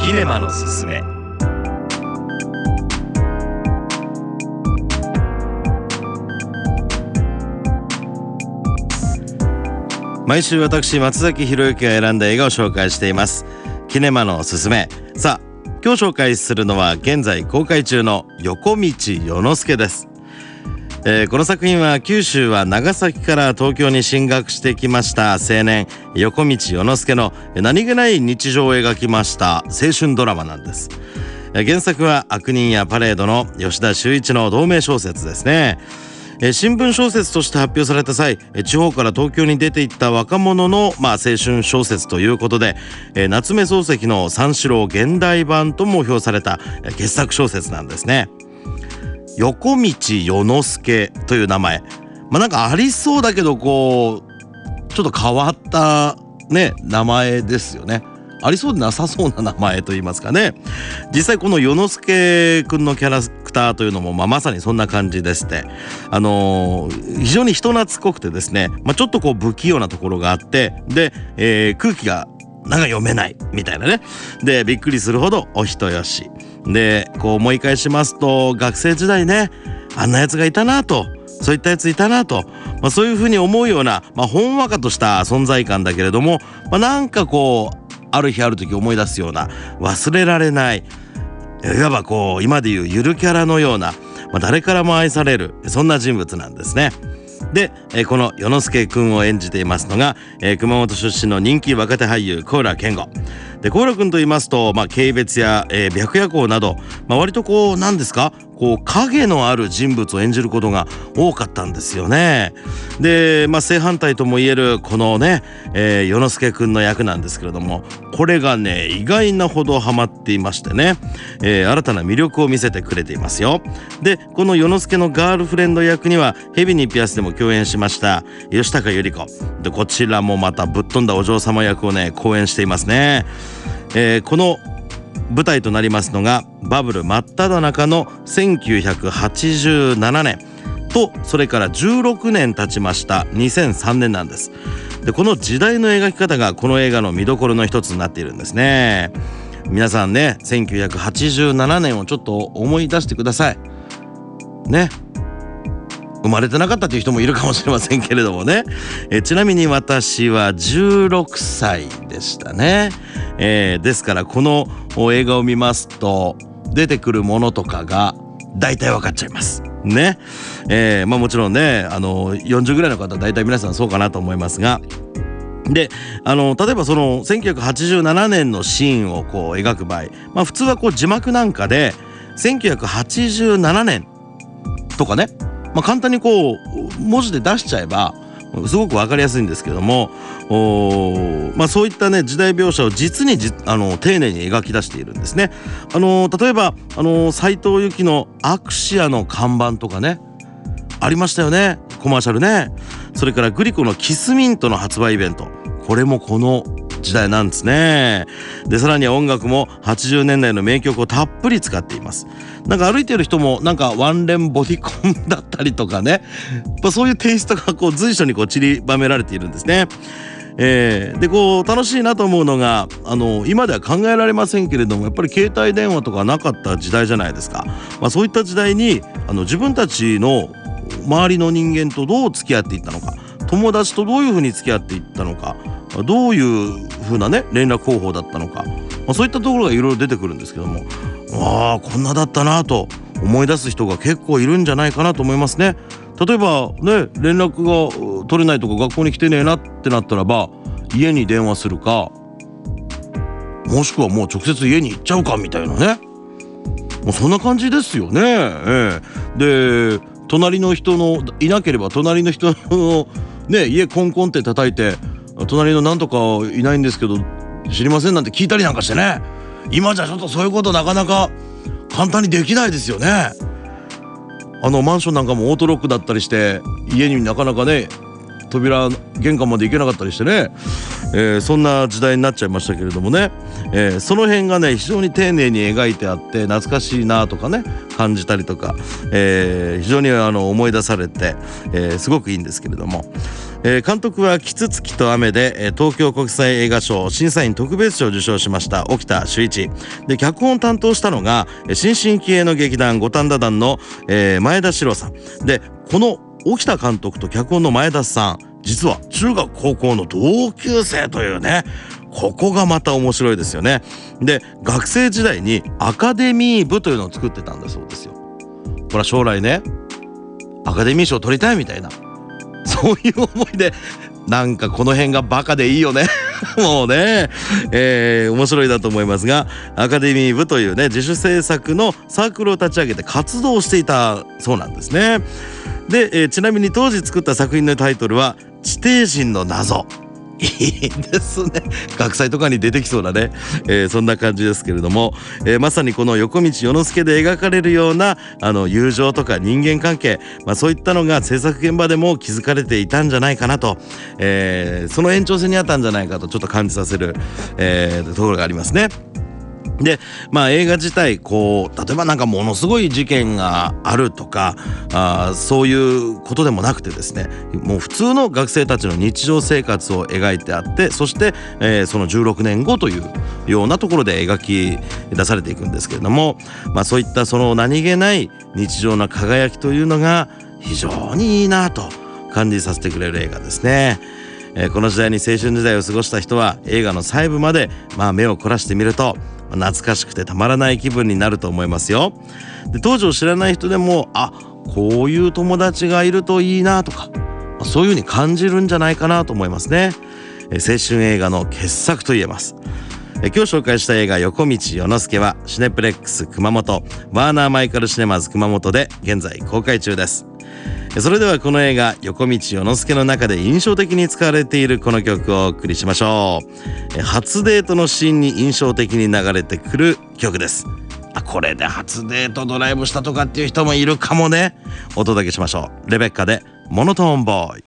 キネマのすすめ。毎週私松崎博之が選んだ映画を紹介していますキネマのすすめ。さあ今日紹介するのは現在公開中の横道世之助です。この作品は九州は長崎から東京に進学してきました青年横道世之助の何気ない日常を描きました青春ドラマなんです。原作は悪人やパレードの吉田修一の同名小説ですね。新聞小説として発表された際、地方から東京に出ていった若者の、青春小説ということで、夏目漱石の三四郎現代版とも評された傑作小説なんですね。横道世之助という名前、なんかありそうだけどちょっと変わったね名前ですよね。ありそうでなさそうな名前と言いますかね。実際この世之助くんのキャラクターというのも、まさにそんな感じでして、非常に人懐っこくてですね、ちょっと不器用なところがあって、で、空気がなんか読めないみたいなね。でびっくりするほどお人よしで、思い返しますと学生時代ね、あんなやつがいたなと、そういったやついたなと、そういうふうに思うような、ほんわかとした存在感だけれども、なんかある日ある時思い出すような忘れられない、いわば今でいうゆるキャラのような、誰からも愛されるそんな人物なんですね。で、この世之助くんを演じていますのが、熊本出身の人気若手俳優高良健吾で、高良くんと言いますと、軽蔑や、白夜行など、割と何ですか、影のある人物を演じることが多かったんですよね。で、正反対とも言えるこのね、世之助くんの役なんですけれども、これがね意外なほどハマっていましてね、新たな魅力を見せてくれていますよ。で、この世之助のガールフレンド役には蛇にピアスでも共演しました吉高由里子で、こちらもまたぶっ飛んだお嬢様役をね好演していますね。この舞台となりますのがバブル真っ只中の1987年と、それから16年経ちました2003年なんです。で、この時代の描き方がこの映画の見どころの一つになっているんですね。皆さんね、1987年をちょっと思い出してくださいね。生まれてなかったという人もいるかもしれませんけれどもね。ちなみに私は16歳でしたね。ですからこの映画を見ますと出てくるものとかが大体分かっちゃいますね。もちろんね40ぐらいの方は大体皆さんそうかなと思いますが、で例えばその1987年のシーンを描く場合、普通は字幕なんかで1987年とかね、簡単に文字で出しちゃえばすごく分かりやすいんですけども、そういったね時代描写を実に丁寧に描き出しているんですね。例えば斉藤由貴のアクシアの看板とかねありましたよね、コマーシャルね。それからグリコのキスミントの発売イベント、これもこの時代なんですね。で、さらには音楽も80年代の名曲をたっぷり使っています。なんか歩いている人もなんかワンレンボディコンだったりとかね、そういうテイストが随所に散りばめられているんですね。で楽しいなと思うのが今では考えられませんけれども、やっぱり携帯電話とかなかった時代じゃないですか。そういった時代に自分たちの周りの人間とどう付き合っていったのか、友達とどういうふうに付き合っていったのか、どういうふうなね連絡方法だったのか、そういったところがいろいろ出てくるんですけども、こんなだったなと思い出す人が結構いるんじゃないかなと思いますね。例えばね、連絡が取れないとか学校に来てねえなってなったらば家に電話するか、もしくはもう直接家に行っちゃうかみたいなね、もうそんな感じですよね。で、隣の人のいなければ隣の人のね家コンコンって叩いて、隣のなんとかいないんですけど知りませんなんて聞いたりなんかしてね、今じゃちょっとそういうことなかなか簡単にできないですよね。マンションなんかもオートロックだったりして家になかなかね扉玄関まで行けなかったりしてね、そんな時代になっちゃいましたけれどもね、その辺がね非常に丁寧に描いてあって懐かしいなとかね感じたりとか、非常に思い出されて、すごくいいんですけれども、 監督はキツツキと雨で東京国際映画賞審査員特別賞を受賞しました沖田修一で、脚本を担当したのが新進気鋭の劇団五反田団の前田史郎さんで、この沖田監督と脚本の前田さん、実は中学高校の同級生というね、ここがまた面白いですよね。で、学生時代にアカデミー部というのを作ってたんだそうですよ。これは将来ね、アカデミー賞を取りたいみたいな、そういう思いで、なんかこの辺がバカでいいよねもうね、面白いだと思いますが、アカデミー部というね、自主制作のサークルを立ち上げて活動していたそうなんですね。で、ちなみに当時作った作品のタイトルは地底人の謎。いいですね、学祭とかに出てきそうなね、そんな感じですけれども、まさにこの横道世之助で描かれるような友情とか人間関係、そういったのが制作現場でも築かれていたんじゃないかなと、その延長線にあったんじゃないかとちょっと感じさせる、ところがありますね。で、映画自体こう、例えばなんかものすごい事件があるとかそういうことでもなくてですね、もう普通の学生たちの日常生活を描いてあって、そして、その16年後というようなところで描き出されていくんですけれども、そういったその何気ない日常の輝きというのが非常にいいなと感じさせてくれる映画ですね。この時代に青春時代を過ごした人は映画の細部まで目を凝らしてみると懐かしくてたまらない気分になると思いますよ。で、当時を知らない人でもこういう友達がいるといいなとか、そういう風に感じるんじゃないかなと思いますね。青春映画の傑作と言えます。今日紹介した映画横道世之助はシネプレックス熊本、ワーナーマイカルシネマズ熊本で現在公開中です。それではこの映画横道世之助の中で印象的に使われているこの曲をお送りしましょう。初デートのシーンに印象的に流れてくる曲です。これで初デートドライブしたとかっていう人もいるかもね。お届けしましょう。レベッカでモノトーンボーイ。